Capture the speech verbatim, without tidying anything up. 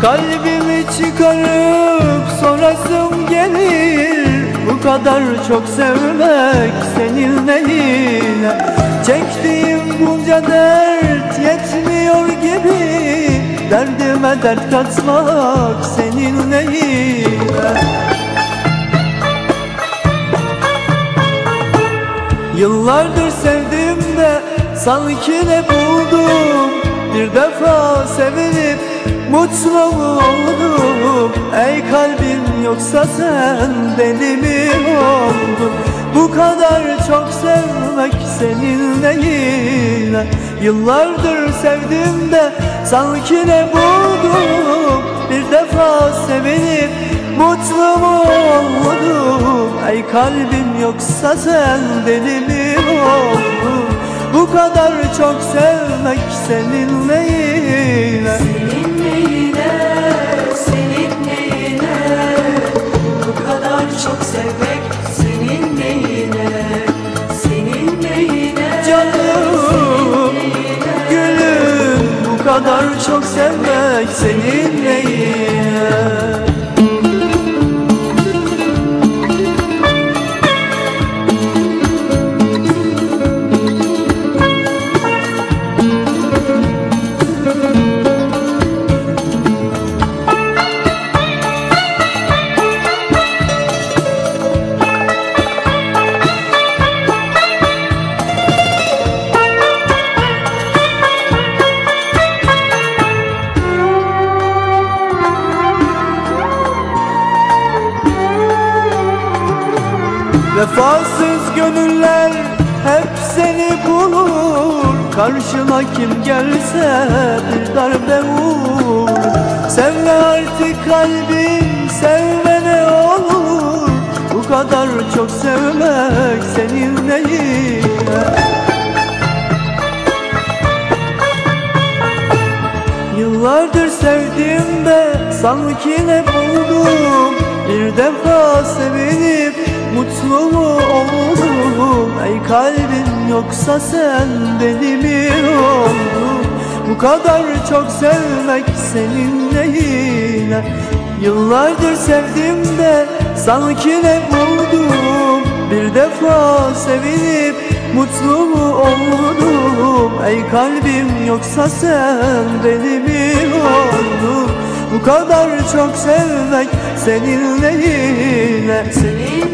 Kalbimi çıkarıp sorasım gelir, bu kadar çok sevmek senin neyine? Çektiğim bunca dert yetmiyor gibi, derdime dert katmak senin neyine? Yıllardır sevdim de sanki ne buldum, bir defa sevinip mutlu oldum. Ey kalbim, yoksa sen deli mi oldun? Bu kadar çok sevmek senin neyine? Yıllardır sevdim de sanki ne buldum, bir defa sevinip mutlu mu oldum? Ey kalbim, yoksa sen deli mi oldun? Bu kadar çok sevmek senin neyine? Senin neyine, senin neyine? Bu kadar çok sevmek senin neyine? Senin neyine? Canım, gülüm, bu kadar çok sevmek senin neyine? Vefasız gönüller hep seni bulur, karşına kim gelse bir darbe vur. Sevme artık kalbim, sevmene olur, bu kadar çok sevmek senin neyine? Yıllardır sevdim de sanki ne buldum, bir defa sevinip mutlu mu oldum? Ey kalbim, yoksa sen deli mi oldun? Bu kadar çok sevmek senin neyine? Yıllardır sevdim de sanki ne buldum, bir defa sevinip mutlu mu oldum? Ey kalbim, yoksa sen deli mi oldun? Bu kadar çok sevmek senin neyine? Senin